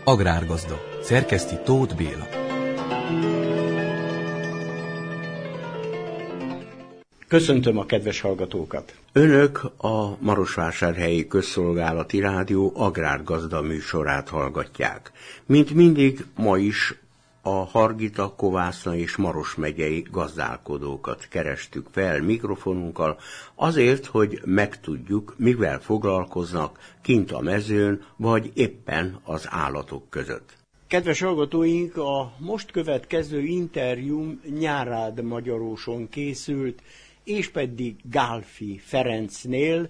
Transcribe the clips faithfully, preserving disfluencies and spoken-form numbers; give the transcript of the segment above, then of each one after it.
Agrárgazda. Szerkeszti Tóth Béla. Köszöntöm a kedves hallgatókat! Önök a Marosvásárhelyi Közszolgálati Rádió Agrárgazda műsorát hallgatják. Mint mindig, ma is a Hargita, Kovászna és Maros megyei gazdálkodókat kerestük fel mikrofonunkkal, azért, hogy megtudjuk, mivel foglalkoznak kint a mezőn, vagy éppen az állatok között. Kedves hallgatóink, a most következő interjúm Nyárád Magyaróson készült, és pedig Gálfi Ferencnél,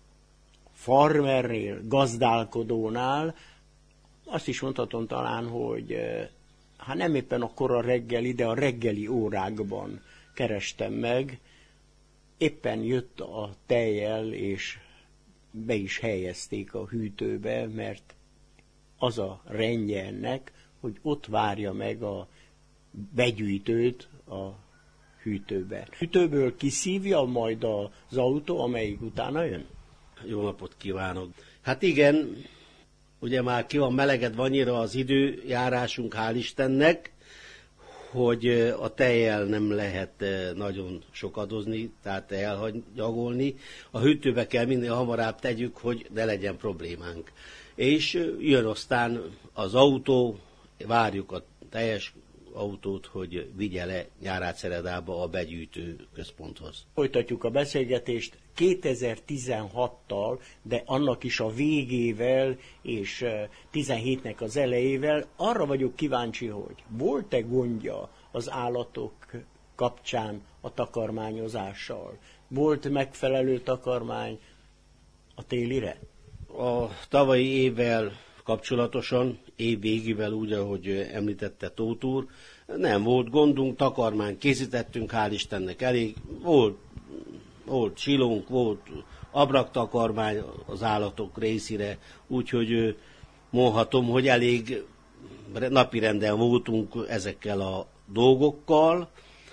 farmernél, gazdálkodónál. Azt is mondhatom talán, hogy hát nem éppen a kora reggeli, de a reggeli órákban kerestem meg. Éppen jött a tejjel, és be is helyezték a hűtőbe, mert az a rendje ennek, hogy ott várja meg a begyűjtőt a hűtőbe. Hűtőből kiszívja majd az autó, amelyik utána jön? Jó napot kívánok! Hát igen, ugye már ki van melegedve annyira az időjárásunk, hál' Istennek, hogy a tejjel nem lehet nagyon sokadozni, tehát elhagyagolni. A hűtőbe kell minél hamarabb tegyük, hogy ne legyen problémánk. És jön aztán az autó, várjuk a teljes autót, hogy vigye le Nyárádszeredába a begyűjtő központhoz. Folytatjuk a beszélgetést kétezer-tizenhattal, de annak is a végével és tizenhétnek az elejével. Arra vagyok kíváncsi, hogy volt-e gondja az állatok kapcsán a takarmányozással? Volt megfelelő takarmány a télire? A tavalyi évvel kapcsolatosan, év végével úgy, ahogy említette Tóth úr, nem volt gondunk, takarmányt készítettünk, hál' Istennek elég, volt, volt silónk, volt abraktakarmány az állatok részére, úgyhogy mondhatom, hogy elég napirenden voltunk ezekkel a dolgokkal.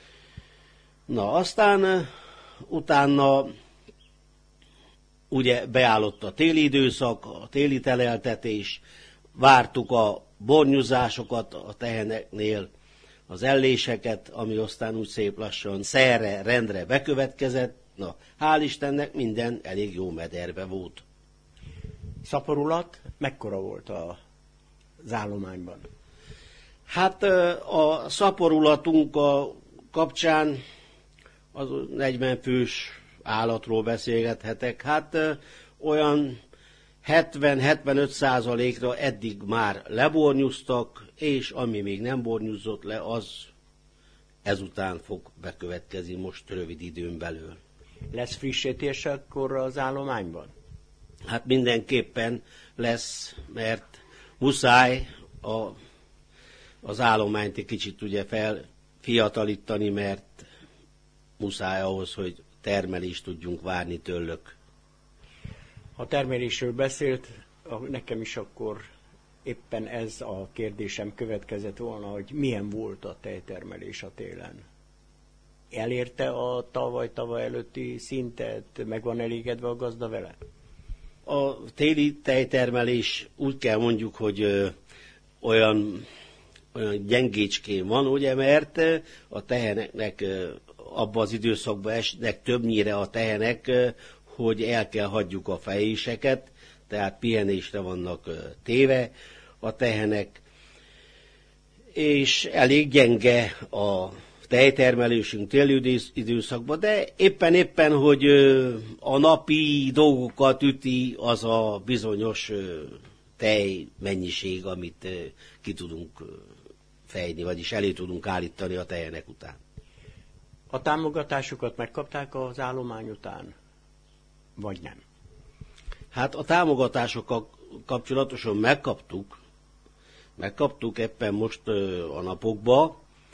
Na, aztán utána ugye beállott a téli időszak, a téli teleltetés, vártuk a bornyúzásokat a teheneknél, az elléseket, ami aztán úgy szép lassan szerre, rendre bekövetkezett. Na, hál' Istennek minden elég jó mederbe volt. Szaporulat mekkora volt az állományban? Hát a szaporulatunk a kapcsán az negyven fős állatról beszélgethetek. Hát olyan hetven-hetvenöt százalékra eddig már lebornyúztak, és ami még nem bornyúzott le, az ezután fog bekövetkezni most rövid időn belül. Lesz frissítés akkor az állományban? Hát mindenképpen lesz, mert muszáj a, az állományt egy kicsit ugye felfiatalítani, mert muszáj ahhoz, hogy termelést tudjunk várni tőlük. Ha termelésről beszélt, nekem is akkor éppen ez a kérdésem következett volna, hogy milyen volt a tejtermelés a télen. Elérte a tavaly-tavaly előtti szintet, meg van elégedve a gazda vele? A téli tejtermelés úgy kell mondjuk, hogy ö, olyan, olyan gyengécskén van, ugye, mert a teheneknek ö, abban az időszakban esnek többnyire a tehenek, hogy el kell hagyjuk a fejéseket, tehát pihenésre vannak téve a tehenek, és elég gyenge a tejtermelésünk téli időszakban, de éppen-éppen, hogy a napi dolgokat üti az a bizonyos tej mennyiség, amit ki tudunk fejni, vagyis elé tudunk állítani a tehenek után. A támogatásokat megkapták az állomány után, vagy nem? Hát a támogatásokkal kapcsolatosan megkaptuk, megkaptuk éppen most a napokban,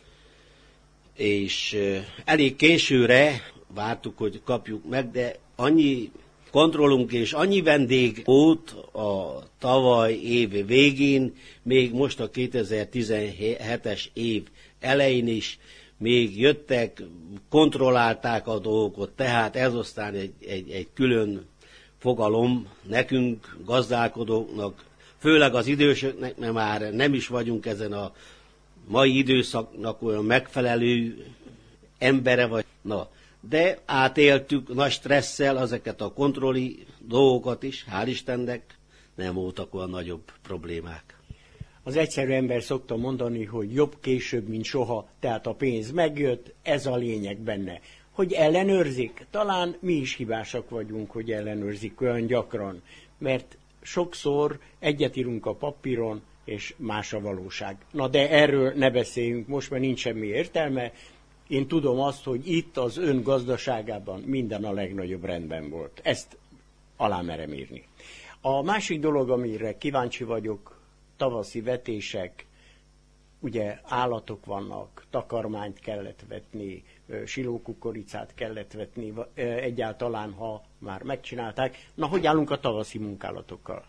és elég későre vártuk, hogy kapjuk meg, de annyi kontrollunk és annyi vendég volt a tavaly év végén, még most a kétezer-tizenhetes év elején is, még jöttek, kontrollálták a dolgokat, tehát ez aztán egy, egy, egy külön fogalom nekünk, gazdálkodóknak, főleg az idősöknek, mert már nem is vagyunk ezen a mai időszaknak olyan megfelelő embere vagy. Na, de átéltük nagy stresszel ezeket a kontrolli dolgokat is, hál' Istennek nem voltak olyan nagyobb problémák. Az egyszerű ember szokta mondani, hogy jobb később, mint soha, tehát a pénz megjött, ez a lényeg benne. Hogy ellenőrzik? Talán mi is hibásak vagyunk, hogy ellenőrzik olyan gyakran, mert sokszor egyet írunk a papíron, és más a valóság. Na de erről ne beszéljünk most, mert nincs semmi értelme. Én tudom azt, hogy itt az ön gazdaságában minden a legnagyobb rendben volt. Ezt alá merem írni. A másik dolog, amire kíváncsi vagyok, tavaszi vetések, ugye állatok vannak, takarmányt kellett vetni, silókukoricát kellett vetni, egyáltalán, ha már megcsinálták. Na, hogy állunk a tavaszi munkálatokkal?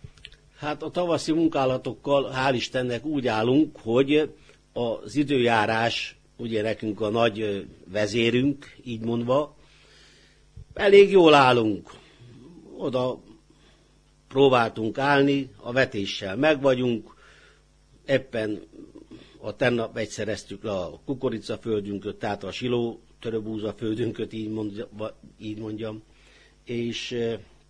Hát a tavaszi munkálatokkal, hál' Istennek úgy állunk, hogy az időjárás, ugye nekünk a nagy vezérünk, így mondva, elég jól állunk. Oda próbáltunk állni, a vetéssel megvagyunk, éppen a tennap egyszereztük le a kukoricaföldünköt, tehát a siló töröbúzaföldünköt, így, mondja, így mondjam, és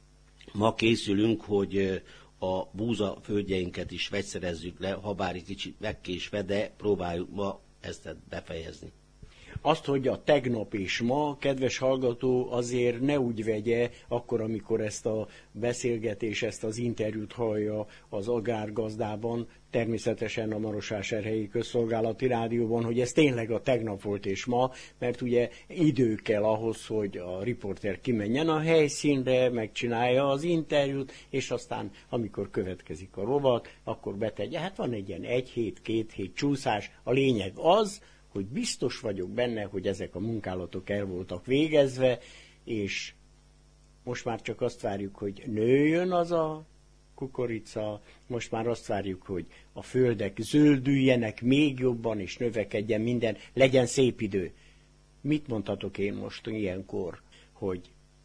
ma készülünk, hogy a búzaföldjeinket is vegyszerezzük le, ha bár egy kicsit megkésve, de próbáljuk ma ezt befejezni. Azt, hogy a tegnap és ma, kedves hallgató, azért ne úgy vegye, akkor, amikor ezt a beszélgetés, ezt az interjút hallja az Agrárgazdában, természetesen a Marosvásárhelyi Közszolgálati Rádióban, hogy ez tényleg a tegnap volt és ma, mert ugye idő kell ahhoz, hogy a riporter kimenjen a helyszínre, megcsinálja az interjút, és aztán, amikor következik a rovat, akkor betegye. Hát van egy ilyen egy hét, két hét csúszás. A lényeg az, hogy biztos vagyok benne, hogy ezek a munkálatok el voltak végezve, és most már csak azt várjuk, hogy nőjön az a kukorica, most már azt várjuk, hogy a földek zöldüljenek még jobban, és növekedjen minden, legyen szép idő. Mit mondhatok én most ilyenkor, hogy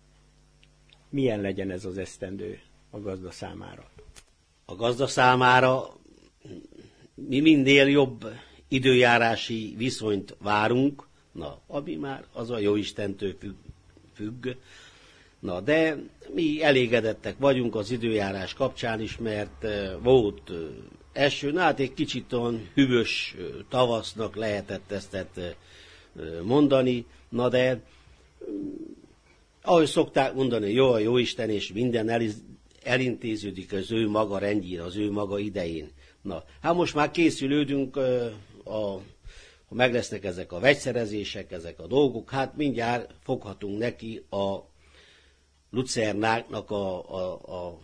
milyen legyen ez az esztendő a gazda számára? A gazda számára mi minél jobb időjárási viszonyt várunk, na, ami már az a Jóistentől függ, függ. Na, de mi elégedettek vagyunk az időjárás kapcsán is, mert volt eső, na hát egy kicsit olyan hűvös tavasznak lehetett ezt mondani, na de ahogy szokták mondani, jó a Jóisten, és minden elintéződik az ő maga rendjére, az ő maga idején. Na, hát most már készülődünk, a, ha meg lesznek ezek a vegyszerezések, ezek a dolgok, hát mindjárt foghatunk neki a lucernáknak a, a, a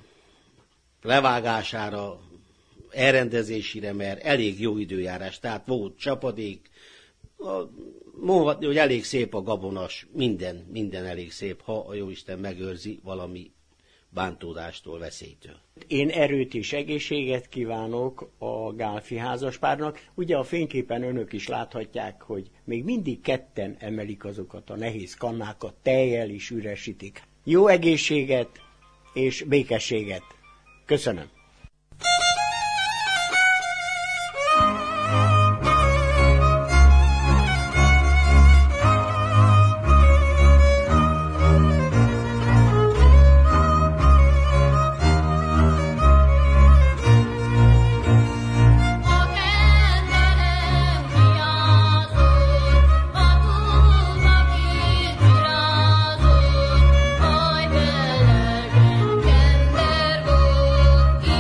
levágására, elrendezésére, mert elég jó időjárás, tehát volt csapadék, mondhatni, hogy elég szép a gabonas, minden, minden elég szép, ha a Jóisten megőrzi valami bántódástól, veszélytől. Én erőt és egészséget kívánok a Gálfi házaspárnak. Ugye a fényképen önök is láthatják, hogy még mindig ketten emelik azokat a nehéz kannákat, tejjel is üresítik. Jó egészséget és békességet. Köszönöm. Kender volt ki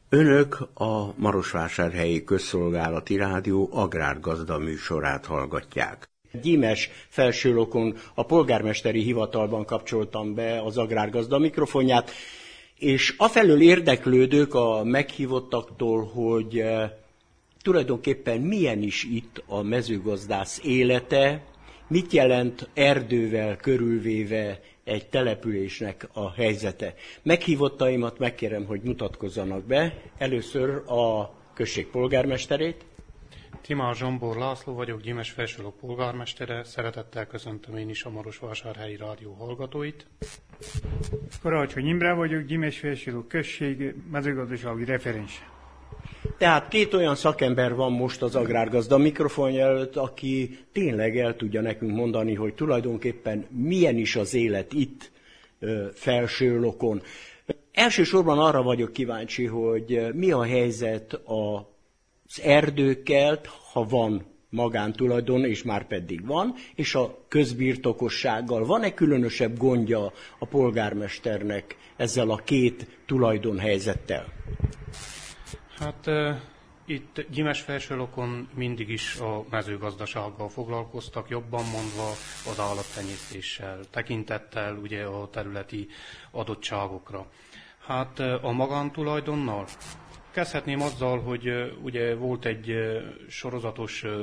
Önök a Marosvásárhelyi Közszolgálati Rádió Agrárgazda műsorát hallgatják. Gyímes Felsőlokon a polgármesteri hivatalban kapcsoltam be az agrárgazda mikrofonját, és afelől érdeklődök a meghívottaktól, hogy eh, tulajdonképpen milyen is itt a mezőgazdász élete, mit jelent erdővel körülvéve egy településnek a helyzete. Meghívottaimat megkérem, hogy mutatkozzanak be. Először a község polgármesterét. Timár Zsombor László vagyok, Gyímes Felsőlok polgármestere. Szeretettel köszöntöm én is a Marosvásárhelyi Rádió hallgatóit. Karácsony Imre vagyok, Gyímes Felsőlok község mezőgazdasági referens. Tehát két olyan szakember van most az agrárgazda mikrofonja előtt, aki tényleg el tudja nekünk mondani, hogy tulajdonképpen milyen is az élet itt Felsőlokon. Elsősorban arra vagyok kíváncsi, hogy mi a helyzet az erdőkkel, ha van magántulajdon, és már pedig van, és a közbirtokossággal. Van-e különösebb gondja a polgármesternek ezzel a két tulajdonhelyzettel? Hát uh, itt Gyímes Felsőlokon mindig is a mezőgazdasággal foglalkoztak, jobban mondva az állattenyésztéssel, tekintettel ugye a területi adottságokra. Hát uh, a magántulajdonnal kezdhetném azzal, hogy uh, ugye volt egy uh, sorozatos uh,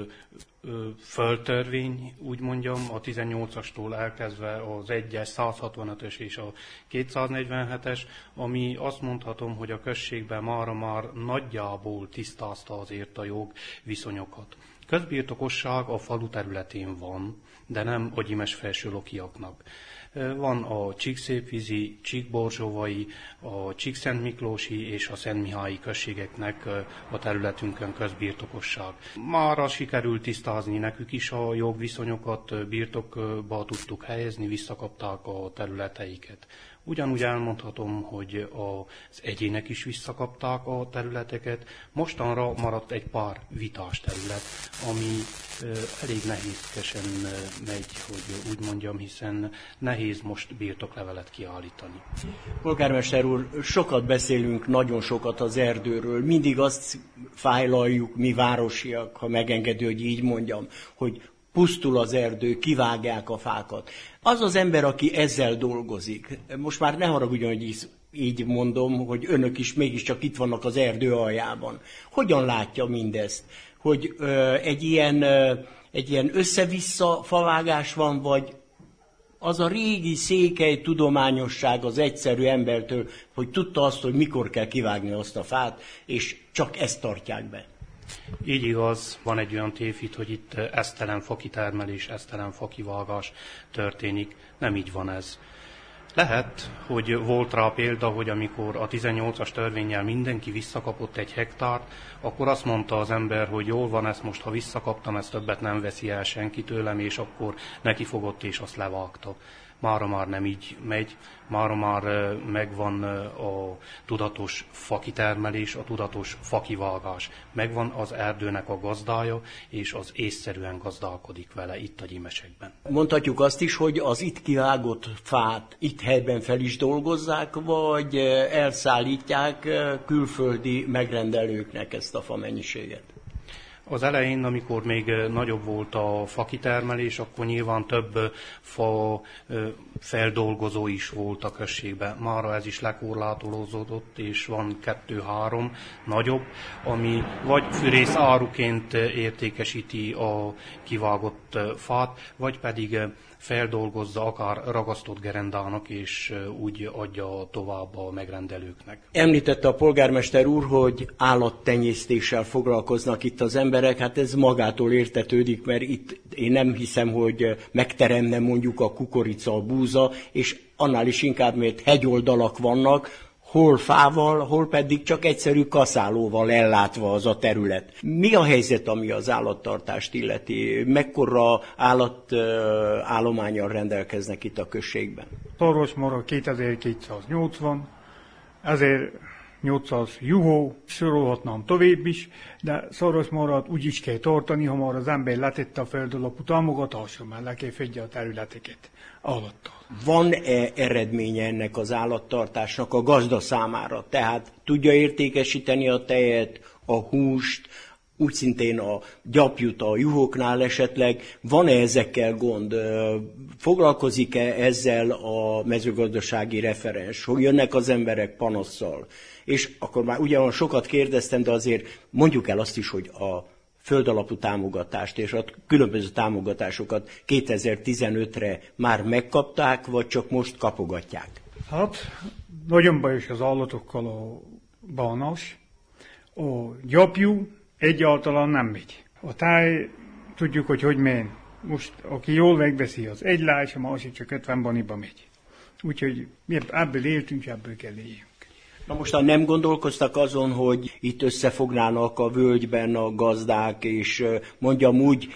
földtörvény, úgy mondjam, a tizennyolcastól elkezdve az egyes, száz hatvanötös és a kétszáznegyvenhetes, ami azt mondhatom, hogy a községben mára már nagyjából tisztázta azért a jogviszonyokat. Közbirtokosság a falu területén van, de nem a gyímes felsőlokiaknak. Van a Csíkszépvízi, Csíkborzsóvai, a Csíkszentmiklósi és a Szentmihályi községeknek a területünkön közbirtokosság. Mára sikerült tisztázni nekük is a jogviszonyokat, birtokba tudtuk helyezni, visszakapták a területeiket. Ugyanúgy elmondhatom, hogy az egyének is visszakapták a területeket. Mostanra maradt egy pár vitás terület, ami elég nehézkesen megy, hogy úgy mondjam, hiszen nehéz most birtoklevelet kiállítani. Polgármester úr, sokat beszélünk, nagyon sokat az erdőről. Mindig azt fájlaljuk mi városiak, ha megengedő, hogy így mondjam, hogy pusztul az erdő, kivágják a fákat. Az az ember, aki ezzel dolgozik, most már ne haragudjon, hogy így, így mondom, hogy önök is mégiscsak itt vannak az erdő aljában. Hogyan látja mindezt? Hogy ö, egy, ilyen, ö, egy ilyen össze-vissza favágás van, vagy az a régi székely tudományosság az egyszerű embertől, hogy tudta azt, hogy mikor kell kivágni azt a fát, és csak ezt tartják be. Így igaz, van egy olyan tévhit, hogy itt esztelen fakitermelés, esztelen fakivágás történik. Nem így van ez. Lehet, hogy volt rá példa, hogy amikor a tizennyolcas törvénnyel mindenki visszakapott egy hektárt, akkor azt mondta az ember, hogy jól van, ezt most, ha visszakaptam, ezt többet nem veszi el senki tőlem, és akkor neki fogott és azt levágta. Mára már nem így megy, mára már megvan a tudatos fakitermelés, a tudatos fakivágás. Megvan az erdőnek a gazdája, és az észszerűen gazdálkodik vele itt a gyímesekben. Mondhatjuk azt is, hogy az itt kivágott fát itt helyben fel is dolgozzák, vagy elszállítják külföldi megrendelőknek ezt a fa mennyiséget? Az elején, amikor még nagyobb volt a fakitermelés, akkor nyilván több fa feldolgozó is volt a községben. Mára ez is lekorlátolózódott, és van kettő-három nagyobb, ami vagy fűrész áruként értékesíti a kivágott fát, vagy pedig feldolgozza akár ragasztott gerendának, és úgy adja tovább a megrendelőknek. Említette a polgármester úr, hogy állattenyésztéssel foglalkoznak itt az emberek, hát ez magától értetődik, mert itt én nem hiszem, hogy megteremne mondjuk a kukorica, a búza, és annál is inkább, mert hegyoldalak vannak, hol fával, hol pedig csak egyszerű kaszálóval ellátva az a terület. Mi a helyzet, ami az állattartást illeti? Mekkora állatállománnyal rendelkeznek itt a községben? Szarvasmarha kétezer-kétszáznyolcvan, ezért nyolcszáz juhó, sorolhatnám tovább is, de szarvasmarhat úgy is kell tartani, ha már az ember letette a földalapú támogatásra, mert le kell fedje a területeket állattal. Van-e eredménye ennek az állattartásnak a gazda számára? Tehát tudja értékesíteni a tejet, a húst, úgy szintén a gyapjut a juhoknál esetleg. Van-e ezekkel gond? Foglalkozik-e ezzel a mezőgazdasági referens? Hogy jönnek az emberek panasszal? És akkor már ugyan sokat kérdeztem, de azért mondjuk el azt is, hogy a földalapú támogatást és a különböző támogatásokat kétezer-tizenötre már megkapták, vagy csak most kapogatják? Hát, nagyon bajos az állatokkal a bánás. A gyapjú egyáltalán nem megy. A táj, tudjuk, hogy hogy megy. Most, aki jól megveszi, az egy lány, a másik csak ötven baniba megy. Úgyhogy ebből éltünk, ebből kell éljünk. Na most nem gondolkoztak azon, hogy itt összefognának a völgyben a gazdák, és mondjam úgy,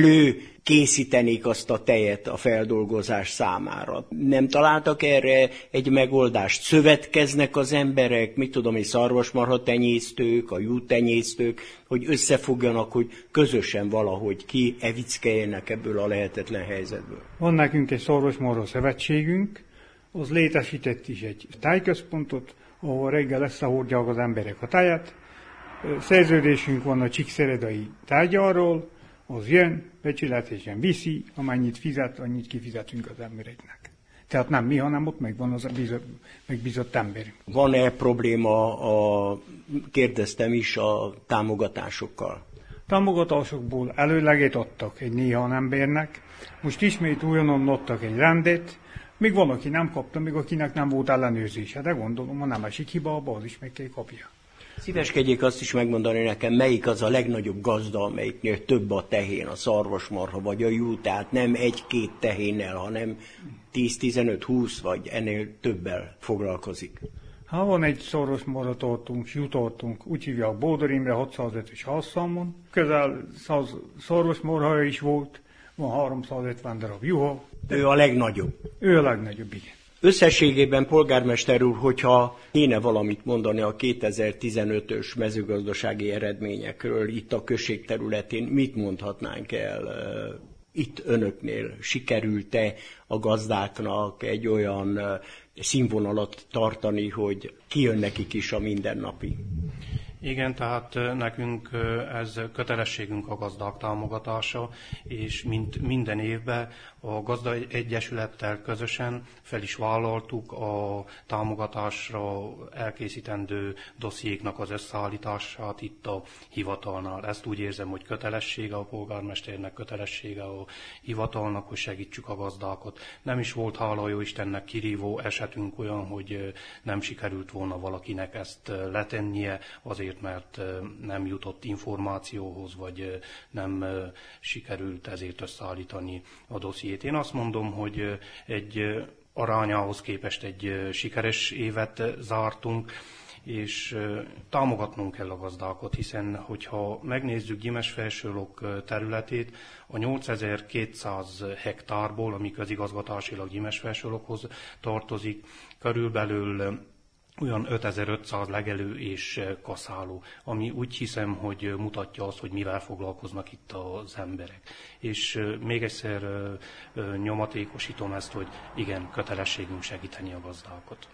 előkészítenék azt a tejet a feldolgozás számára. Nem találtak erre egy megoldást? Szövetkeznek az emberek, mit tudom én, szarvasmarha tenyésztők, a juhtenyésztők, hogy összefogjanak, hogy közösen valahogy kievickeljenek ebből a lehetetlen helyzetből. Van nekünk egy szarvasmarha szövetségünk, az létesített is egy tájközpontot, ahol reggel összehordják az emberek a tájat. Szerződésünk van a Csíkszeredai tárgyalról, az jön, becsületesen viszi, amennyit fizet, annyit kifizetünk az embereknek. Tehát nem mi, hanem ott megvan az a megbízott emberünk. Van-e probléma, a, kérdeztem is, a támogatásokkal? Támogatásokból előleget adtak egy néhány embernek, most ismét újonnan adtak egy rendet, még van, aki nem kapta, még akinek nem volt ellenőrzése, de gondolom, ha nem esik hiba, abba az is meg kell kapja. Szíveskedjék azt is megmondani nekem, melyik az a legnagyobb gazda, amelyiknél több a tehén, a szarvasmarha vagy a jú, tehát nem egy-két tehénnel, hanem tíz, tizenöt, húsz vagy ennél többel foglalkozik. Ha van egy szarvasmarha tartunk, jú tartunk, úgy hívják Bódor Imre hatszázötös házszámon, közel száz szarvasmarha is volt, van háromszázötven darab juha. Ő a legnagyobb. Ő a legnagyobb, igen. Összességében, polgármester úr, hogyha kéne valamit mondani a kétezer-tizenötös mezőgazdasági eredményekről itt a község területén, mit mondhatnánk el itt önöknél? Sikerült-e a gazdáknak egy olyan színvonalat tartani, hogy kijön nekik is a mindennapi? Igen, tehát nekünk ez kötelességünk a gazdák támogatása, és mint minden évben a gazda egyesülettel közösen fel is vállaltuk a támogatásra elkészítendő dossziéknak az összeállítását itt a hivatalnál. Ezt úgy érzem, hogy kötelessége a polgármesternek, kötelessége a hivatalnak, hogy segítsük a gazdákat. Nem is volt, hála jó Istennek, kirívó esetünk olyan, hogy nem sikerült volna valakinek ezt letennie, azért mert nem jutott információhoz, vagy nem sikerült ezért összeállítani a dossziét. Én azt mondom, hogy egy arányához képest egy sikeres évet zártunk, és támogatnunk kell a gazdákat, hiszen hogyha megnézzük Gyimesfelsőlók területét, a nyolcezer-kétszáz hektárból, ami közigazgatásilag Gyimesfelsőlókhoz tartozik, körülbelül olyan ötezer-ötszáz legelő és kaszáló, ami úgy hiszem, hogy mutatja azt, hogy mivel foglalkoznak itt az emberek. És még egyszer nyomatékosítom ezt, hogy igen, kötelességünk segíteni a gazdákat.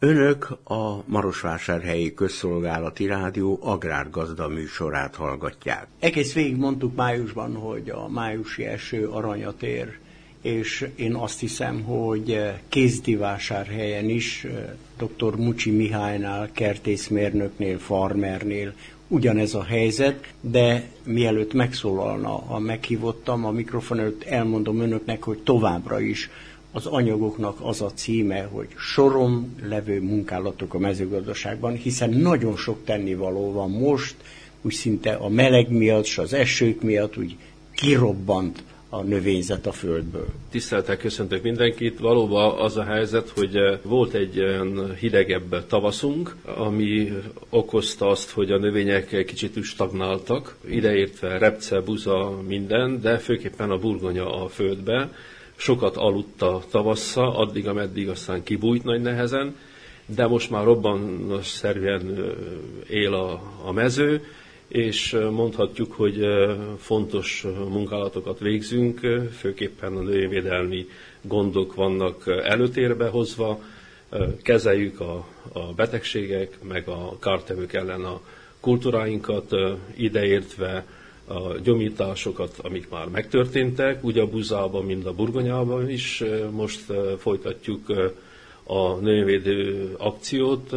Önök a Marosvásárhelyi Közszolgálati Rádió agrárgazda műsorát hallgatják. Egész végig mondtuk májusban, hogy a májusi eső aranyat ér, és én azt hiszem, hogy Kézdivásárhelyen is dr. Mucsi Mihálynál, kertészmérnöknél, farmernél ugyanez a helyzet, de mielőtt megszólalna a meghívottam, a mikrofon előtt elmondom önöknek, hogy továbbra is az anyagoknak az a címe, hogy soron levő munkálatok a mezőgazdaságban, hiszen nagyon sok tennivaló van most, úgy szinte a meleg miatt, és az esők miatt úgy kirobbant a növényzet a földből. Tiszteltel köszöntök mindenkit. Valóban az a helyzet, hogy volt egy olyan hidegebb tavaszunk, ami okozta azt, hogy a növények kicsit stagnáltak, ideértve repce, buza, minden, de főképpen a burgonya a földbe. Sokat aludt a tavassza, addig, ameddig aztán kibújt nagy nehezen, de most már robbanásszerűen él a, a mező, és mondhatjuk, hogy fontos munkálatokat végzünk, főképpen a növényvédelmi gondok vannak előtérbe hozva, kezeljük a, a betegségek, meg a kártevők ellen a kultúráinkat, ideértve a gyomításokat, amik már megtörténtek, úgy a buzában, mint a burgonyában is. Most folytatjuk a növényvédő akciót.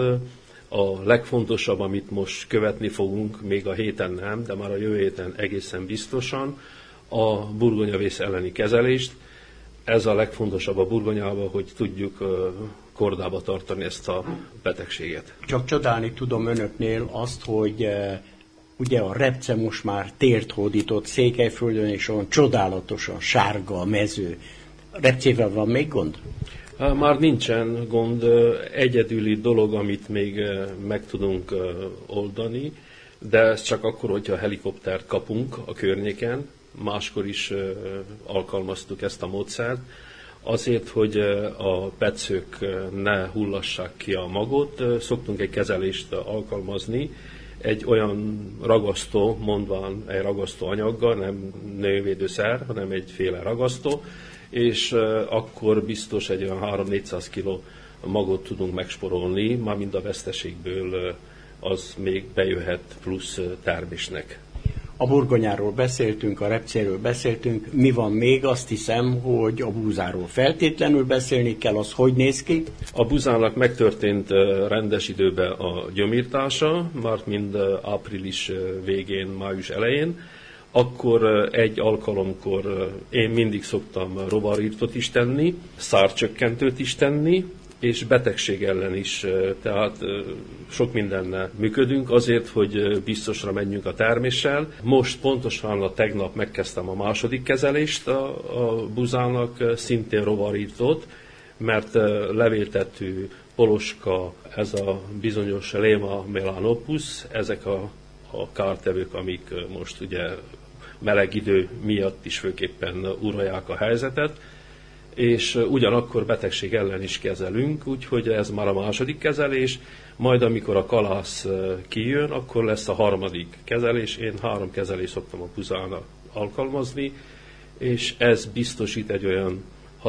A legfontosabb, amit most követni fogunk, még a héten nem, de már a jövő héten egészen biztosan, a burgonyavész elleni kezelést. Ez a legfontosabb a burgonyában, hogy tudjuk kordába tartani ezt a betegséget. Csak csodálni tudom önöknél azt, hogy ugye a repce most már tért hódított Székelyföldön, és olyan csodálatosan sárga a mező. A repcével van még gond? Már nincsen gond. Egyedüli dolog, amit még meg tudunk oldani, de ez csak akkor, hogyha helikoptert kapunk a környéken. Máskor is alkalmaztuk ezt a módszert, azért, hogy a petszők ne hullassák ki a magot. Szoktunk egy kezelést alkalmazni, egy olyan ragasztó, mondván egy ragasztó anyaggal, nem növényvédőszer, hanem egyféle ragasztó, és akkor biztos egy olyan három-négyszáz kiló magot tudunk megsporolni, már mind a veszteségből az még bejöhet plusz termésnek. A burgonyáról beszéltünk, a repcéről beszéltünk, mi van még? Azt hiszem, hogy a búzáról feltétlenül beszélni kell, az hogy néz ki? A búzának megtörtént rendes időben a gyomírtása, már mind április végén, május elején. Akkor egy alkalomkor én mindig szoktam rovarírtot is tenni, szárcsökkentőt is tenni, és betegség ellen is, tehát sok mindennel működünk azért, hogy biztosra menjünk a terméssel. Most pontosan a tegnap megkezdtem a második kezelést a, a buzának, szintén rovarírtót, mert levéltető, poloska, ez a bizonyos Lema melanopus, ezek a, a kártevők, amik most ugye meleg idő miatt is főképpen uralják a helyzetet, és ugyanakkor betegség ellen is kezelünk, úgyhogy ez már a második kezelés, majd amikor a kalász kijön, akkor lesz a harmadik kezelés. Én három kezelést szoktam a buzának alkalmazni, és ez biztosít egy olyan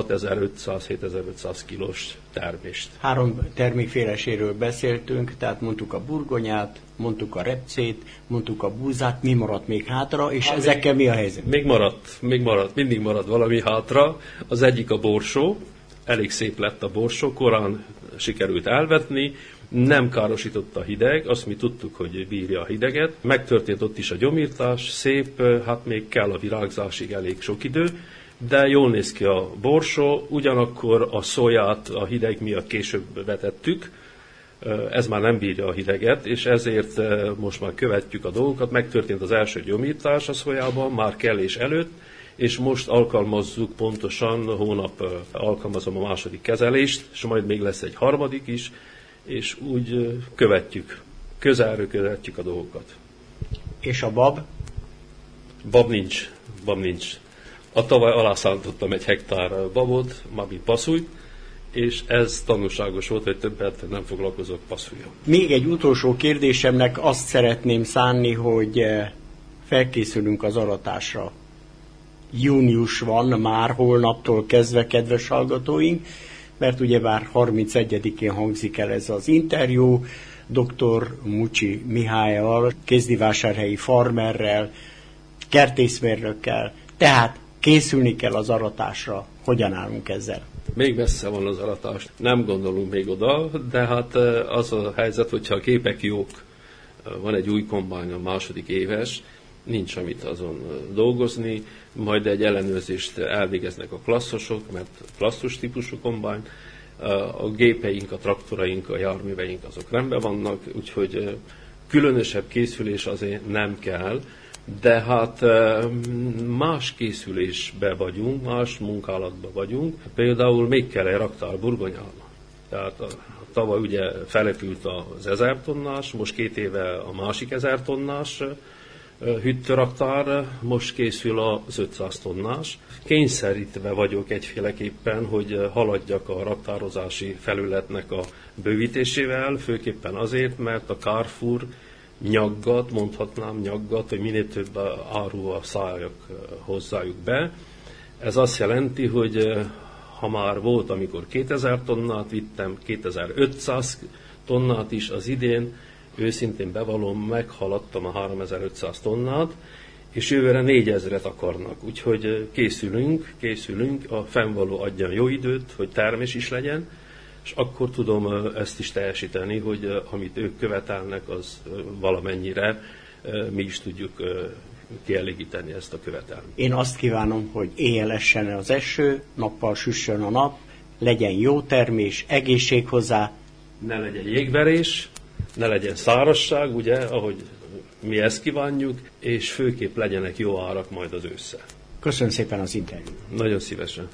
hatezer-ötszáz-hétezer-ötszáz kilós termést. Három termékféleséről beszéltünk, tehát mondtuk a burgonyát, mondtuk a repcét, mondtuk a búzát, mi maradt még hátra, és hát ezekkel mi a helyzet? Még maradt, még maradt, mindig marad valami hátra. Az egyik a borsó, elég szép lett a borsó, korán sikerült elvetni, nem károsította a hideg, azt mi tudtuk, hogy bírja a hideget. Megtörtént ott is a gyomírtás, szép, hát még kell a virágzásig elég sok idő, de jól néz ki a borsó, ugyanakkor a szóját a hideg miatt később vetettük, ez már nem bírja a hideget, és ezért most már követjük a dolgokat. Megtörtént az első gyomírtás a szójában, már kellés előtt, és most alkalmazzuk pontosan, hónap alkalmazom a második kezelést, és majd még lesz egy harmadik is, és úgy követjük, közelről követjük a dolgokat. És a bab? Bab nincs, bab nincs. A tavaly alászántottam egy hektár babot, Mabi passzújt, és ez tanulságos volt, hogy többet nem foglalkozok passzújjal. Még egy utolsó kérdésemnek azt szeretném szánni, hogy felkészülünk az aratásra. Június van már holnaptól kezdve, kedves hallgatóink, mert ugyebár harmincegyedikén hangzik el ez az interjú, dr. Mucsi Mihályal, kézdivásárhelyi farmerrel, kertészmérnökkel, tehát készülni kell az aratásra. Hogyan állunk ezzel? Még messze van az aratás, nem gondolunk még oda, de hát az a helyzet, hogyha a képek jók, van egy új kombány, a második éves, nincs amit azon dolgozni, majd egy ellenőrzést elvégeznek a klasszosok, mert klasszos típusú kombány, a gépeink, a traktoraink, a járműveink azok rendben vannak, úgyhogy különösebb készülés azért nem kell, de hát más készülésbe vagyunk, más munkálatban vagyunk. Például még kell egy raktár burgonyán. Tehát a, tavaly ugye felepült az ezer tonnás, most két éve a másik ezer tonnás hűtőraktár, most készül az ötszáz tonnás. Kényszerítve vagyok egyféleképpen, hogy haladjak a raktározási felületnek a bővítésével, főképpen azért, mert a Carrefour nyaggat, mondhatnám nyaggat, hogy minél több áruval szálljak hozzájuk be. Ez azt jelenti, hogy ha már volt, amikor kétezer tonnát vittem, kétezer-ötszáz tonnát is az idén, őszintén bevallom, meghaladtam a háromezer-ötszáz tonnát, és jövőre négyezret akarnak. Úgyhogy készülünk, készülünk, a fennvaló adjan jó időt, hogy termés is legyen, és akkor tudom ezt is teljesíteni, hogy amit ők követelnek, az valamennyire mi is tudjuk kielégíteni ezt a követelményt. Én azt kívánom, hogy éjjel essen az eső, nappal süssön a nap, legyen jó termés, egészség hozzá. Ne legyen jégverés, ne legyen szárazság, ugye, ahogy mi ezt kívánjuk, és főképp legyenek jó árak majd az ősszel. Köszönöm szépen az interjút. Nagyon szívesen.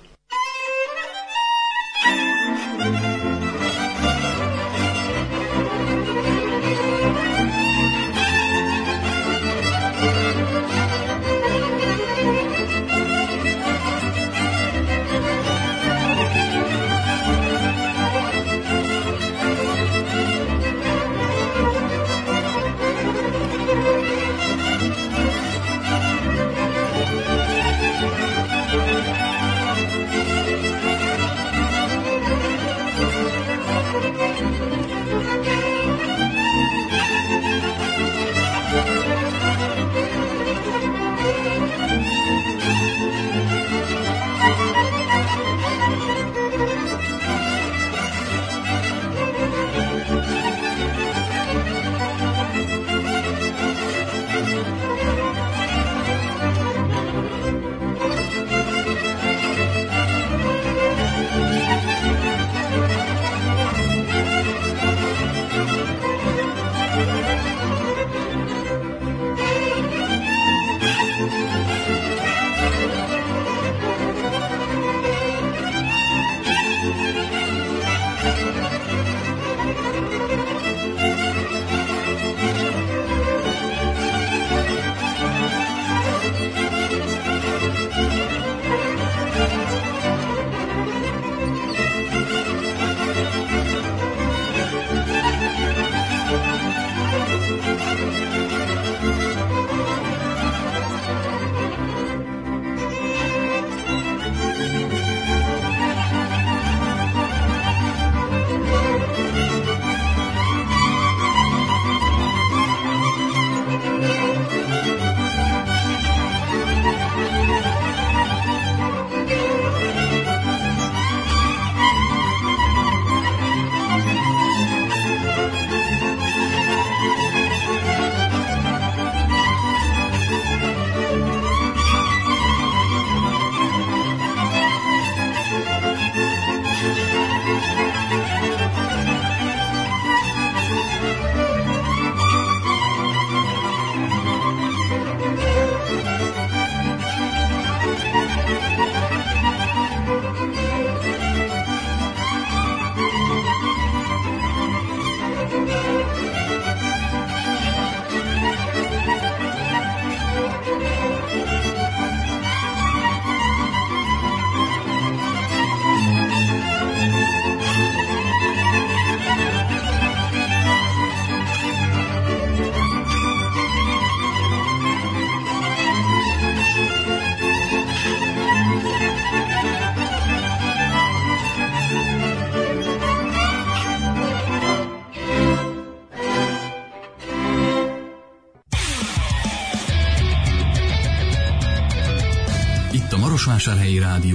Marosvásárhelyi Rádió,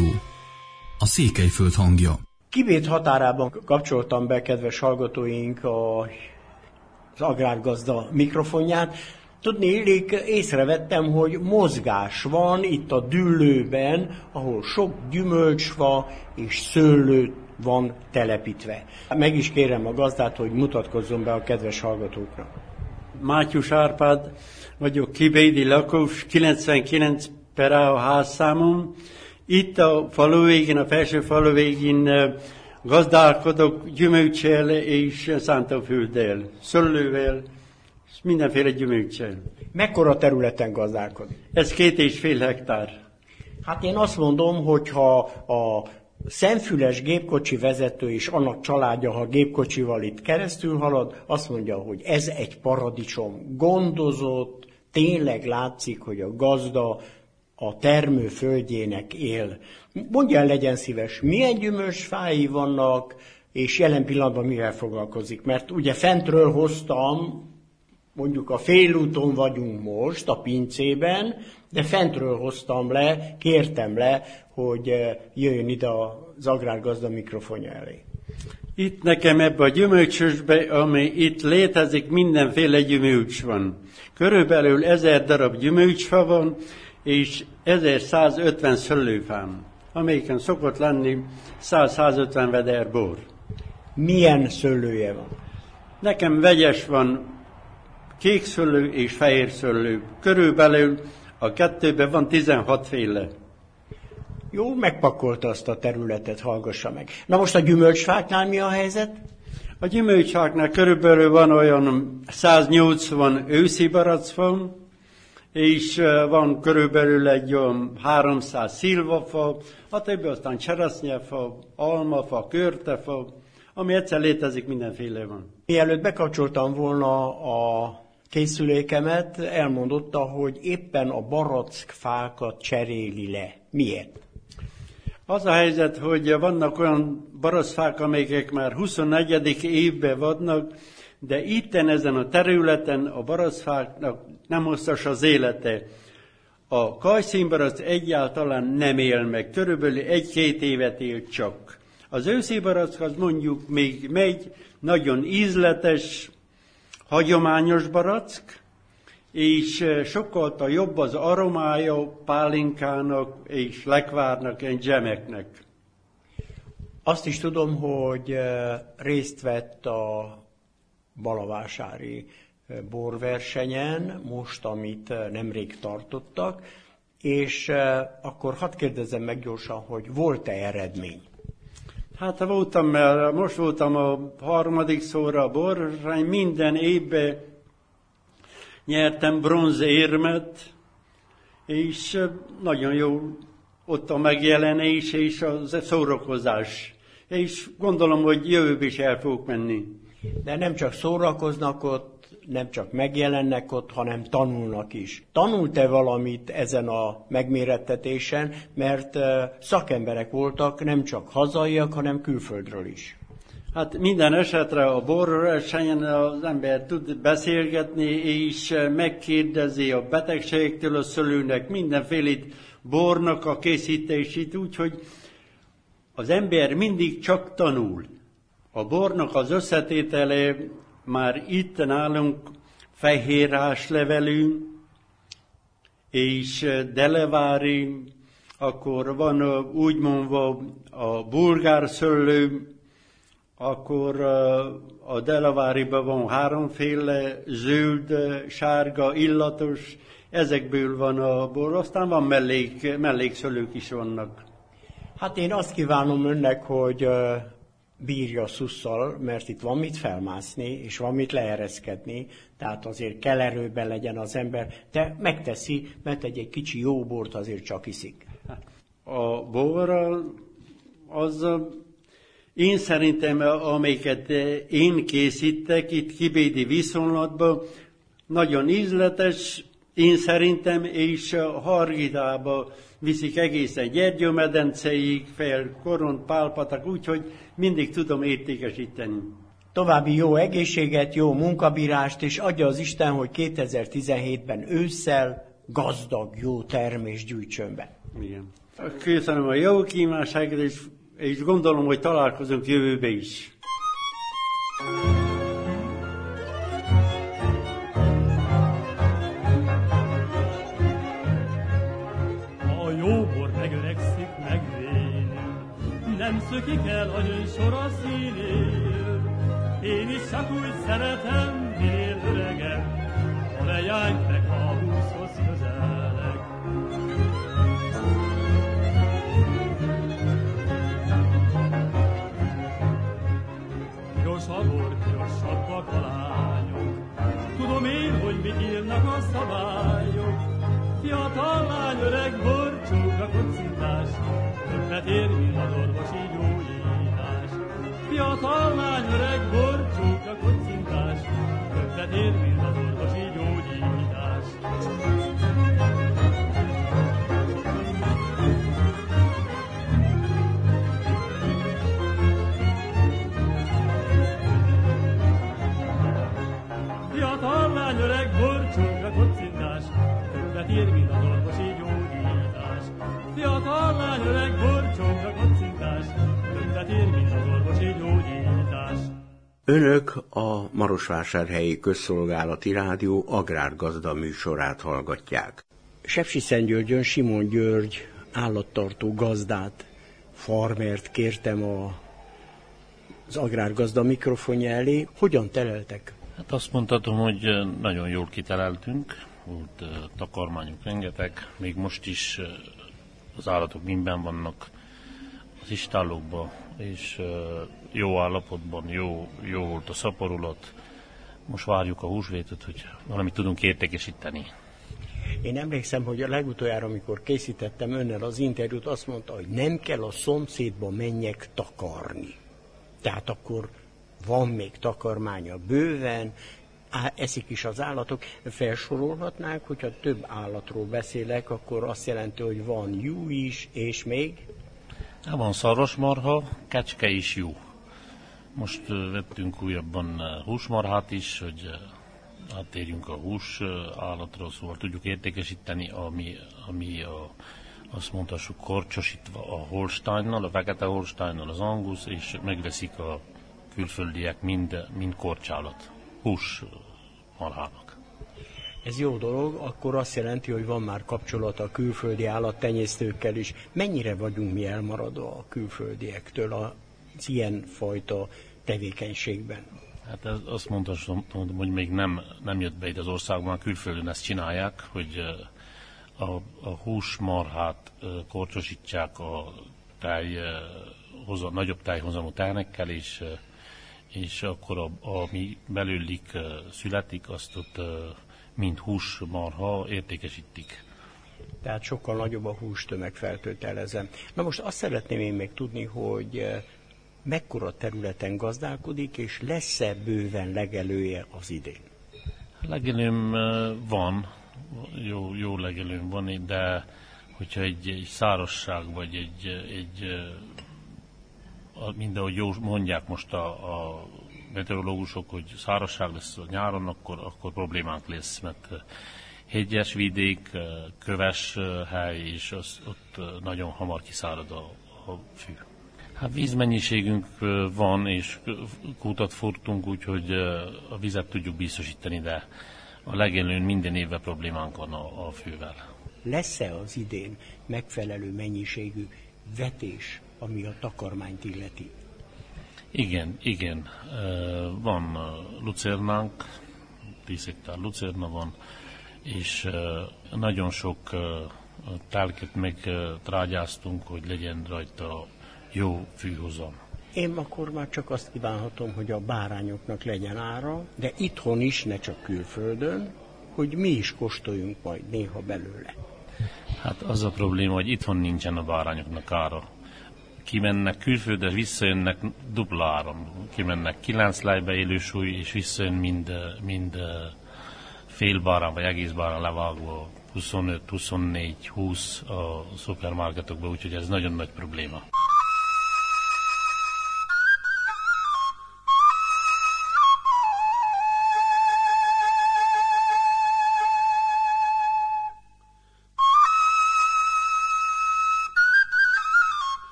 a Székelyföld hangja. Kibét határában kapcsoltam be, kedves hallgatóink, a, az agrárgazda mikrofonját. Tudni illik, észrevettem, hogy mozgás van itt a Düllőben, ahol sok gyümölcsfa és szőlő van telepítve. Meg is kérem a gazdát, hogy mutatkozzon be a kedves hallgatóknak. Mátyus Árpád vagyok, kibédi lakos, kilencvenkilenc per A a házszámom. Itt a falu végén, a felső falu végén gazdálkodok gyümölccsel és szántófölddel, szőlővel, és mindenféle gyümölccsel. Mekkora területen gazdálkodik? Ez két és fél hektár. Hát én azt mondom, hogyha a szemfüles gépkocsi vezető és annak családja, ha gépkocsival itt keresztül halad, azt mondja, hogy ez egy paradicsom. Gondozott, tényleg látszik, hogy a gazda a termő földjének él. Mondja el, legyen szíves, milyen gyümölcsfái vannak, és jelen pillanatban mivel foglalkozik? Mert ugye fentről hoztam, mondjuk a félúton vagyunk most, a pincében, de fentről hoztam le, kértem le, hogy jöjjön ide az agrárgazda mikrofonja elé. Itt nekem ebbe a gyümölcsösbe, ami itt létezik, mindenféle gyümölcs van. Körülbelül ezer darab gyümölcsfa van, és ezerszázötven szőlőfám, amelyiken szokott lenni száz-százötven veder bor. Milyen szőlője van? Nekem vegyes van, kék szőlő és fehér szőlő. Körülbelül a kettőben van tizenhat féle. Jó, megpakolta azt a területet, hallgassa meg. Na most a gyümölcsfáknál mi a helyzet? A gyümölcsfáknál körülbelül van olyan száznyolcvan őszi barackfa, és van körülbelül egy olyan háromszáz szilvafa, a többi aztán cseresznyefa, almafa, körtefa, ami egyszer létezik, mindenféle van. Mielőtt bekapcsoltam volna a készülékemet, elmondotta, hogy éppen a barackfákat cseréli le. Miért? Az a helyzet, hogy vannak olyan barackfák, amelyek már huszonnegyedik évben vannak, de itten ezen a területen a barackfáknak nem hosszas az élete. A kajszínbarack egyáltalán nem él meg, körülbelül egy-két évet él csak. Az őszi barack az mondjuk még megy, nagyon ízletes, hagyományos barack, és sokkal jobb az aromája pálinkának és lekvárnak, egy dzsemeknek. Azt is tudom, hogy részt vett a balavásári borversenyen, most, amit nemrég tartottak, és akkor hadd kérdezzem meg gyorsan, hogy volt-e eredmény? Hát voltam, mert most voltam a harmadik szóra a borverseny, minden évben nyertem bronzérmet, és nagyon jó ott a megjelenés és a szórakozás. És gondolom, hogy jövőbb is el fogok menni. De nem csak szórakoznak ott, nem csak megjelennek ott, hanem tanulnak is. Tanult-e valamit ezen a megmérettetésen, mert szakemberek voltak, nem csak hazaiak, hanem külföldről is? Hát minden esetre a borversenyen az ember tud beszélgetni, és megkérdezi a betegségektől a szőlőnek, mindenfélét bornak a készítését, úgyhogy az ember mindig csak tanul. A bornak az összetétele már itt nálunk fehérráslevelű és delevári, akkor van úgy mondva a bulgár szőlő, akkor a deleváriban van háromféle, zöld, sárga, illatos, ezekből van a bor, aztán van mellék, mellékszőlők is vannak. Hát én azt kívánom önnek, hogy bírja szusszal, mert itt van mit felmászni, és van mit leereszkedni, tehát azért kell erőben legyen az ember, de megteszi, mert egy, egy kicsi jó bort azért csak iszik. A bor az, én szerintem, amelyiket én készítek itt kibédi viszonylatban, nagyon ízletes, én szerintem, és a Hargitába viszik egészen Gyergyómedenceig, fel Koront, Pálpatak, úgyhogy mindig tudom értékesíteni. További jó egészséget, jó munkabírást, és adja az Isten, hogy kétezer-tizenhétben ősszel gazdag, jó termés gyűjtsön be. Igen. Köszönöm a jó kívánságot, és, és gondolom, hogy találkozunk jövőbe is. A jó bor megöregszik, megvénül, nem szökik el a gyöngyszor a színél. Én is csak úgy szeretem, minél öregebb, a lejányt meg a húszhoz közelek. Piros a bor, pirosabbak a lányok, tudom én, hogy mit írnak a szabályok. Fiatal lány, öreg bor, csókra kocintás, többet ér, mint az orvosi gyógyítás. Fiatal lány, öreg bor, csókra kocintás, többet ér, mint az orvosi gyógyítás. Fiatal lány, öreg bor, csókra kocintás, többet ér, mint az orvosi gyógyítás. Fiatal lány, öreg bor, csókra kocintás, többet ér, mint az orvosi gyógyítás. Önök a Marosvásárhelyi Közszolgálati Rádió agrárgazda műsorát hallgatják. Sepsiszentgyörgyön Simon György állattartó gazdát, farmert kértem a, az agrárgazda mikrofonja elé. Hogyan teleltek? Hát azt mondhatom, hogy nagyon jól kiteleltünk, volt uh, takarmányunk rengeteg, még most is uh, az állatok mindben vannak az istállókban, és uh, jó állapotban, jó, jó volt a szaporulat. Most várjuk a húsvétot, hogy valamit tudunk értékesíteni. Én emlékszem, hogy a legutoljára, amikor készítettem önnel az interjút, azt mondta, hogy nem kell a szomszédba menjek takarni. Tehát akkor van még takarmánya bőven, á, eszik is az állatok. Felsorolhatnák, hogyha több állatról beszélek, akkor azt jelenti, hogy van juh is, és még? Hát van szarvasmarha, kecske is juh. Most uh, vettünk újabban uh, húsmarhát is, hogy uh, áttérjünk a hús uh, állatról, szóval tudjuk értékesíteni, ami, ami a, azt mondhassuk korcsosítva a Holsteinnal, a fekete Holsteinnal, az Angus, és megveszik a külföldiek mind, mind korcsálat, hús marhának. Ez jó dolog, akkor azt jelenti, hogy van már kapcsolat a külföldi állattenyésztőkkel is. Mennyire vagyunk mi elmaradva a külföldiektől az ilyen fajta tevékenységben? Hát ez, azt mondhatom, hogy még nem, nem jött be ide az országban, a külföldön ezt csinálják, hogy a, a húsmarhát korcsosítsák a tej, hoza, nagyobb tejhozamú tejnekkel, és és akkor a, ami belőlik uh, születik, azt ott uh, mint húsmarha értékesítik. Tehát sokkal nagyobb a hústömeg, feltételezem. Na most azt szeretném én még tudni, hogy uh, mekkora területen gazdálkodik, és lesz-e bőven legelője az idén? Legelőm uh, van, jó, jó legelőm van, de hogyha egy, egy szárazság, vagy egy, egy mindenhogy jó mondják most a, a meteorológusok, hogy szárazság lesz a nyáron, akkor, akkor problémánk lesz, mert hegyes vidék, köves hely, és az, ott nagyon hamar kiszárad a, a fű. Hát vízmennyiségünk van, és kutat fordtunk, úgyhogy a vizet tudjuk biztosítani, de a legelőn minden évben problémánk van a, a fűvel. Lesz-e az idén megfelelő mennyiségű vetés, ami a takarmányt illeti? Igen, igen. Van lucernánk, tíz hektár lucerna van, és nagyon sok telket megtrágyáztunk, hogy legyen rajta jó fűhozam. Én akkor már csak azt kívánhatom, hogy a bárányoknak legyen ára, de itthon is, ne csak külföldön, hogy mi is kóstoljunk majd néha belőle. Hát az a probléma, hogy itthon nincsen a bárányoknak ára. Kimennek külföldre, visszajönnek dupla áram. Kimennek kilenc lejbe élő súly, és visszajön mind, mind fél bárány, vagy egész bárány levágva, huszonöt, huszonnégy, húsz a szupermarketokban, úgyhogy ez nagyon nagy probléma.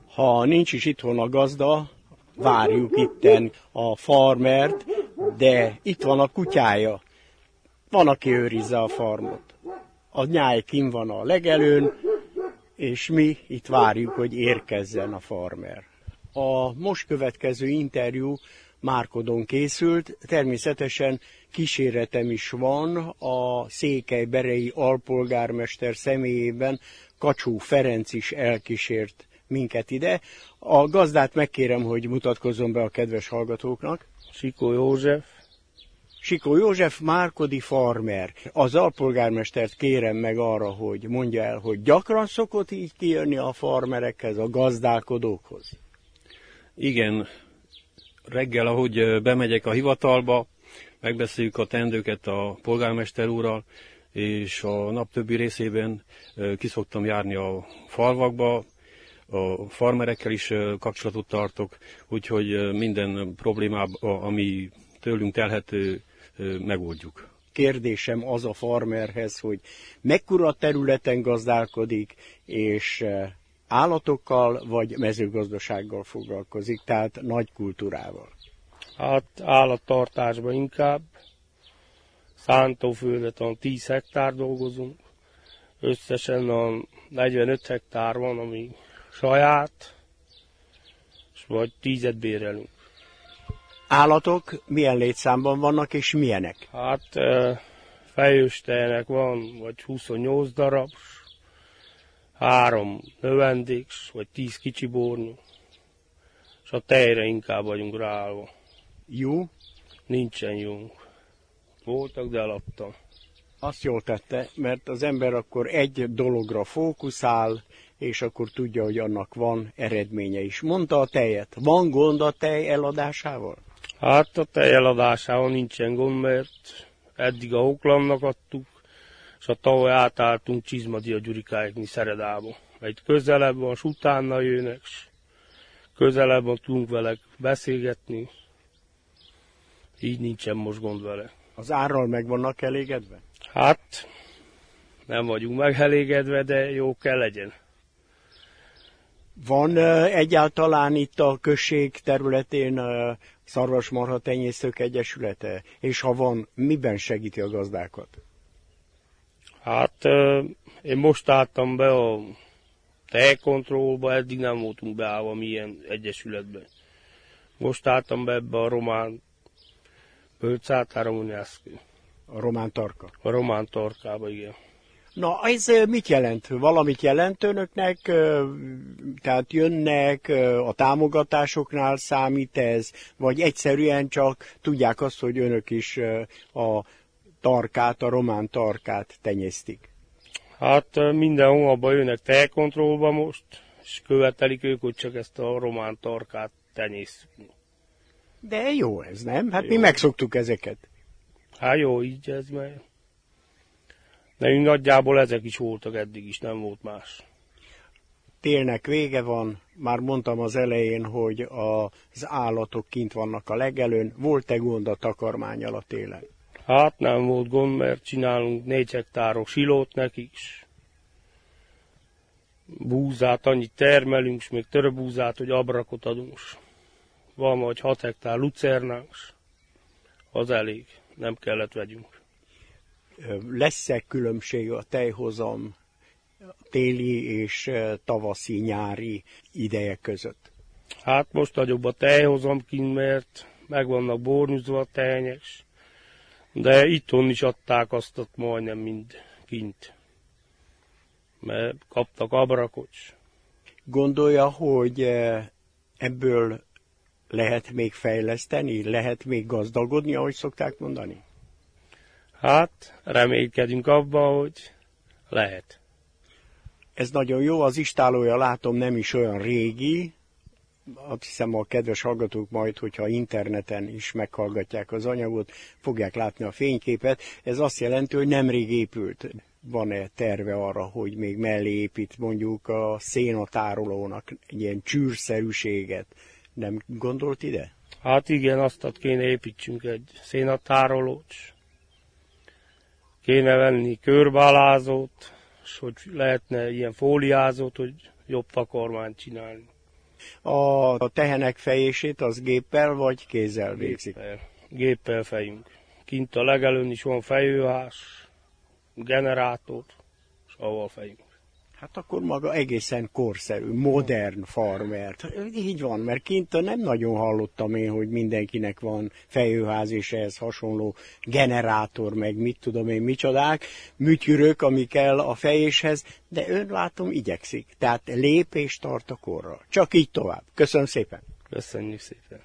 Ha nincs is itthon a gazda, várjuk itten a farmert, de itt van a kutyája. Van, aki őrizze a farmot. A nyáj kint van a legelőn, és mi itt várjuk, hogy érkezzen a farmer. A most következő interjú Márkodon készült, természetesen kíséretem is van a székelyberei alpolgármester személyében, Kacsó Ferenc is elkísért minket ide. A gazdát megkérem, hogy mutatkozzon be a kedves hallgatóknak. Sikó József. Sikó József, márkodi farmer. Az alpolgármestert kérem meg arra, hogy mondja el, hogy gyakran szokott így kijönni a farmerekhez, a gazdálkodókhoz. Igen, reggel, ahogy bemegyek a hivatalba, megbeszéljük a teendőket a polgármester úrral, és a nap többi részében kiszoktam járni a falvakba, a farmerekkel is kapcsolatot tartok, úgyhogy minden problémában, ami tőlünk telhető, megoldjuk. Kérdésem az a farmerhez, hogy mekkora területen gazdálkodik, és állatokkal vagy mezőgazdasággal foglalkozik, tehát nagy kultúrával. Hát állattartásban inkább. Szántóföldet a tíz hektár dolgozunk. Összesen a negyvenöt hektár van, ami saját, és vagy tízet bérelünk. Állatok milyen létszámban vannak, és milyenek? Hát fejőstejenek van, vagy huszonnyolc darab, három növendéks, vagy tíz kicsi bornú, és a tejre inkább vagyunk ráállva. Jó? Nincsen jónk. Voltak, de eladtam. Azt jól tette, mert az ember akkor egy dologra fókuszál, és akkor tudja, hogy annak van eredménye is. Mondta a tejet. Van gond a tej eladásával? Hát a tej eladásával nincsen gond, mert eddig a Hoklamnak adtuk, és a tavaly átálltunk Csizmadia Gyurikáikni Szeredába. Egy közelebb van, s utána jönnek, s közelebb van, tudunk vele beszélgetni. Így nincsen most gond vele. Az árral meg vannak elégedve? Hát nem vagyunk megelégedve, de jó kell legyen. Van uh, egyáltalán itt a község területén uh, Szarvasmarha Tenyésztők Egyesülete? És ha van, miben segíti a gazdákat? Hát uh, én most álltam be a tejkontrollba, eddig nem voltunk beállva milyen egyesületbe. Most álltam be ebbe a román Bölcátáramonyászkő. A román tarka? A román tarkába, igen. Na, ez mit jelent? Valamit jelent önöknek? Tehát jönnek, a támogatásoknál számít ez? Vagy egyszerűen csak tudják azt, hogy önök is a tarkát, a román tarkát tenyésztik? Hát minden hónapban jönnek tejkontrollba most, és követelik ők, hogy csak ezt a román tarkát tenyésztük. De jó ez, nem? Hát jó. Mi megszoktuk ezeket. Hát jó, így ez meg. Nekünk nagyjából ezek is voltak eddig is, nem volt más. Télnek vége van, már mondtam az elején, hogy az állatok kint vannak a legelőn. Volt-e gond a takarmánnyal a télen? Hát nem volt gond, mert csinálunk négy hektáros silót nekik is. Búzát annyit termelünk, és még töröbúzát, hogy abrakot adunk. Van majd hat hektár lucernánk, az elég, nem kellett vegyünk. Lesz-e különbség a tejhozam téli és tavaszi, nyári ideje között? Hát most nagyobb a tejhozam kint, mert meg vannak bornyúzva a tehenyek, de itthon is adták azt majdnem mind kint, mert kaptak abrakot. Gondolja, hogy ebből lehet még fejleszteni, lehet még gazdagodni, ahogy szokták mondani? Hát, reménykedünk abban, hogy lehet. Ez nagyon jó, az istálója látom nem is olyan régi. Azt hiszem a kedves hallgatók majd, hogyha interneten is meghallgatják az anyagot, fogják látni a fényképet. Ez azt jelenti, hogy nemrég épült. Van-e terve arra, hogy még mellé épít mondjuk a szénatárolónak egy ilyen csűrszerűséget? Nem gondolt ide? Hát igen, azt kéne építsünk egy szénatárolót. Kéne venni körbealázót, és hogy lehetne ilyen fóliázót, hogy jobb takarmányt csinálni. A tehenek fejését az géppel vagy kézzel végzik? Géppel, géppel fejünk. Kint a legelőn is van fejőház, generátor, és avval fejünk. Hát akkor maga egészen korszerű, modern farmer. Így van, mert kint nem nagyon hallottam én, hogy mindenkinek van fejőház és ehhez hasonló generátor, meg mit tudom én micsodák, műtyürök, ami kell a fejéshez, de ön látom igyekszik. Tehát lépést tart a korral. Csak így tovább. Köszönöm szépen. Köszönjük szépen.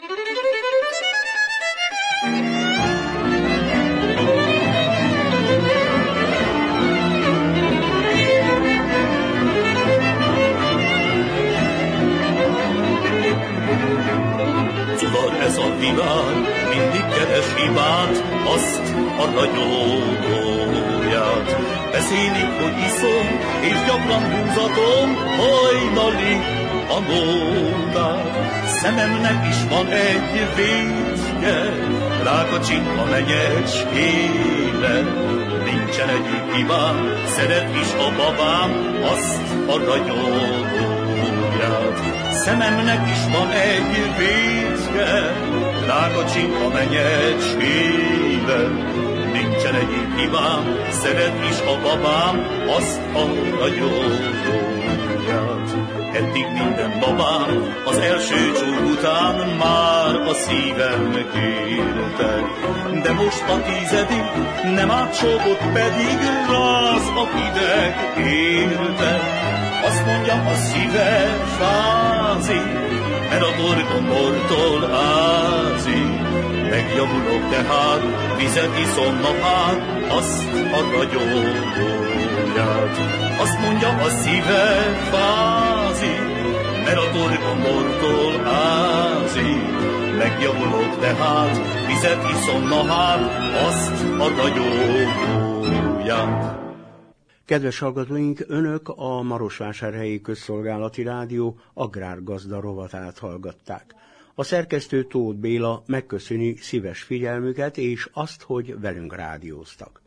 Ez a világ mindig keres hibát, azt a ragyogóját. Beszélik, hogy iszom, és gyakran húzatom hajnali a nótát. Szememnek is van egy vécske, drága csinka menyecskére. Nincsen egyik hibám, szeret is a babám, azt a ragyogóját. Szememnek is van egy vécske, drága csinka menyecskére. Nincsen egyik hibám, szeret is a babám, azt a ragyogóját. Eddig minden babám az első csók után már a szívem kérte. De most a tizedik nem átcsókot, pedig ráz a hideg érte. Azt mondja, a szíve fázik, mert a torkombortól ázik. Megjavulok tehát, vizet iszom napát, azt a ragyogóját. Azt mondja, a szíve fázik, mert a torkombortól ázik. Megjavulok tehát, vizet iszom napát, azt a ragyogóját. Kedves hallgatóink, önök a Marosvásárhelyi Közszolgálati Rádió agrárgazda rovatát hallgatták. A szerkesztő Tóth Béla megköszöni szíves figyelmüket és azt, hogy velünk rádióztak.